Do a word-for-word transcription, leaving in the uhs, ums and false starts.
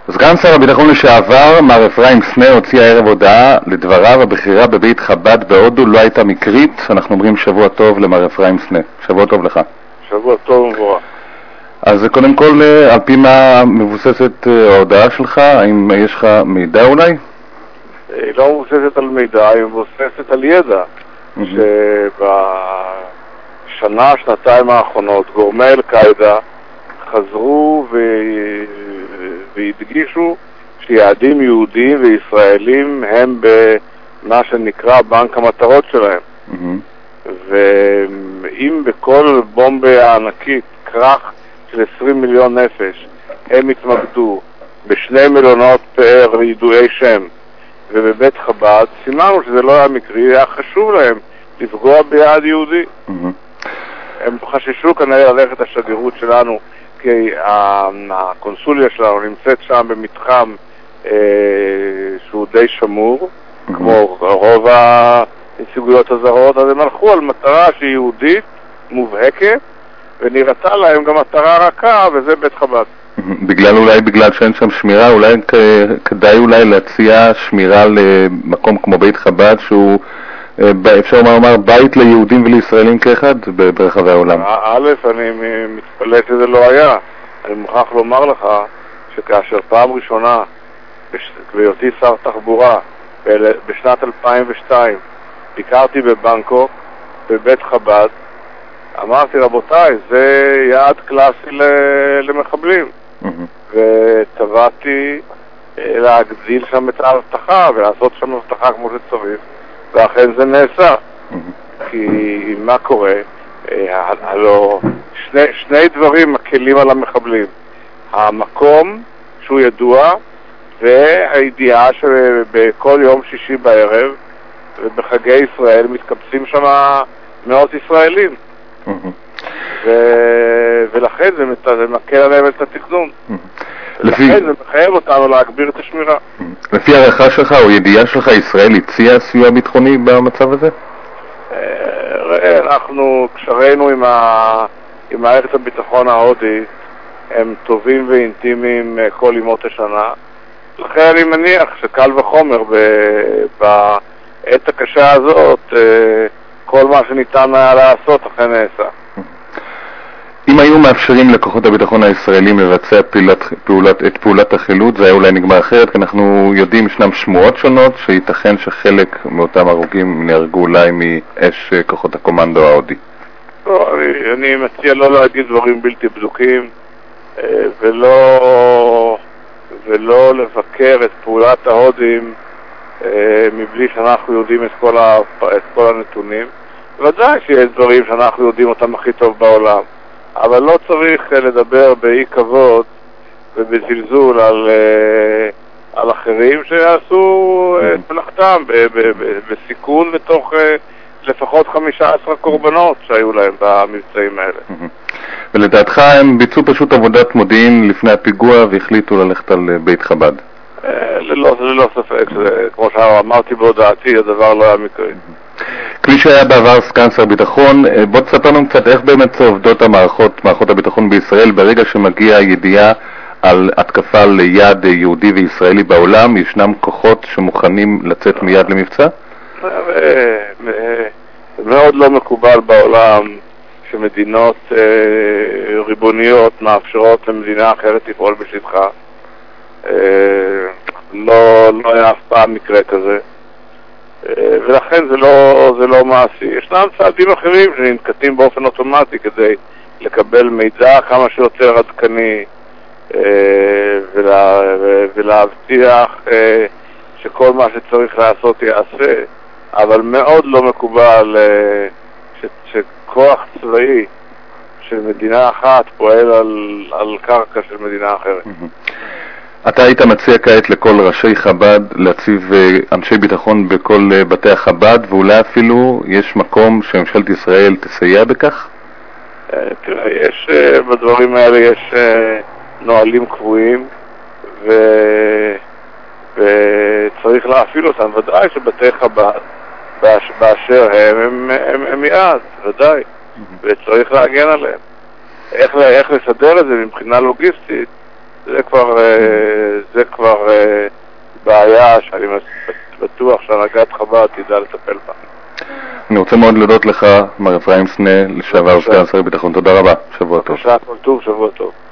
סגן שר הביטחון לשעבר, מר אפרים סנה, הוציא הערב הודעה. לדבריו, הבחירה בבית חב"ד בהודו לא הייתה מקרית. אנחנו אומרים שבוע טוב למר אפרים סנה. שבוע טוב לך. שבוע טוב ומבורך. אז קודם כל, על פי מה מבוססת ההודעה שלך? האם יש לך מידע אולי? היא לא מבוססת על מידע, היא מבוססת על ידע. שבשנה, שנתיים האחרונות, גורמי אל-קאעידה חזרו ו... והדגישו שיעדים יהודיים וישראלים הם במה שנקרא בנק המטרות שלהם. Mm-hmm. ואם בכל בומבה הענקית, כרך של עשרים מיליון נפש, הם התמקדו בשני מלונות פאר ידועי שם ובבית חב"ד, סימנו שזה לא היה מקרי, היה חשוב להם לפגוע ביעד יהודי. Mm-hmm. הם חששו כנראה ללכת השגרירות שלנו, כי הקונסוליה שלנו נמצאת שם במתחם אה, שהוא די שמור, mm-hmm. כמו רוב הנציגויות הזרות, אז הם הלכו על מטרה שהיא יהודית, מובהקת, ונראתה להם גם מטרה רכה, וזה בית חב"ד. בגלל אולי, בגלל שאין שם שמירה, אולי כדאי אולי להציע שמירה למקום כמו בית חב"ד, שהוא אפשר לומר בית ליהודים ולישראלים כאחד ברחבי העולם. א', אני מתפלא שזה לא היה. אני מוכרח לומר לך שכאשר פעם ראשונה בהיותי שר תחבורה בשנת אלפיים ושתיים ביקרתי בבנקוק בבית חב"ד, אמרתי רבותיי, זה יעד קלאסי למחבלים. וטבעתי להגדיל שם את האבטחה ולעשות שם אבטחה כמו שצריך, ואכן זה נעשה. כי מה קורה? הלוא שני, שני דברים מקלים על המחבלים: המקום שהוא ידוע, והידיעה שבכל יום שישי בערב ובחגי ישראל מתקבצים שם מאות ישראלים. ו... ולכן זה, מת... זה מקל עליהם את התכנון. לפי... ולכן זה מחייב אותנו להגביר את השמירה. לפי הערכה שלך או ידיעה שלך, ישראל הציעה סיוע ביטחוני במצב הזה? ראה, אנחנו, קשרינו עם, ה... עם מערכת הביטחון ההודי הם טובים ואינטימיים כל ימות השנה. לכן אני מניח שקל וחומר ב... בעת הקשה הזאת כל מה שניתן היה לעשות אכן נעשה. אם היו מאפשרים לכוחות הביטחון הישראלים לבצע פעולת, פעולת, את פעולת החילוץ, זה היה אולי נגמר אחרת, כי אנחנו יודעים, ישנם שמועות שונות שייתכן שחלק מאותם הרוגים נהרגו אולי מאש כוחות הקומנדו ההודי. לא, אני, אני מציע לא להגיד דברים בלתי בדוקים ולא, ולא לבקר את פעולת ההודים מבלי שאנחנו יודעים את כל, ה, את כל הנתונים. ודאי שיש דברים שאנחנו יודעים אותם הכי טוב בעולם, אבל לא צריך לדבר באי כבוד ובזלזול על, על אחרים שיעשו את מלאכתם בסיכון בתוך לפחות חמישה עשר קורבנות שהיו להם במבצעים האלה. ולדעתך הם ביצעו פשוט עבודת מודיעין לפני הפיגוע והחליטו ללכת על בית חב"ד? ללא, ללא ספק, כמו שאמרתי בהודעתי, הדבר לא היה מקרי. כפי שהיה בעבר סגן שר ביטחון, בוא תספר לנו קצת איך באמת עובדות המערכות, מערכות הביטחון בישראל ברגע שמגיעה ידיעה על התקפה ליד יהודי וישראלי בעולם. ישנם כוחות שמוכנים לצאת מיד למבצע? מאוד לא מקובל בעולם שמדינות ריבוניות מאפשרות למדינה אחרת לפעול בשטחה. לא, לא היה אף פעם מקרה כזה, ולכן זה לא, זה לא מעשי. ישנם צעדים אחרים שננקטים באופן אוטומטי כדי לקבל מידע כמה שיותר עדכני ולה, ולהבטיח שכל מה שצריך לעשות יעשה, אבל מאוד לא מקובל ש, שכוח צבאי של מדינה אחת פועל על, על קרקע של מדינה אחרת. אתה היית מציע כעת לכל ראשי חב"ד להציב אנשי ביטחון בכל בתי החב"ד, ואולי אפילו יש מקום שממשלת ישראל תסייע בכך? תראה, יש, בדברים האלה יש נועלים קבועים ו... וצריך להפעיל אותם. ודאי שבתי חב"ד באשר הם הם, הם, הם יעד, ודאי, וצריך להגן עליהם. איך, איך לסדר את זה מבחינה לוגיסטית, זה כבר, זה זה כבר אה, בעיה שאני בטוח שהנהגת חב"ד תדע לטפל בה. אני רוצה מאוד להודות לך, מר אפרים סנה, לשעבר סגן שר הביטחון. תודה רבה, שבוע טוב. בבקשה, כל טוב, שבוע טוב.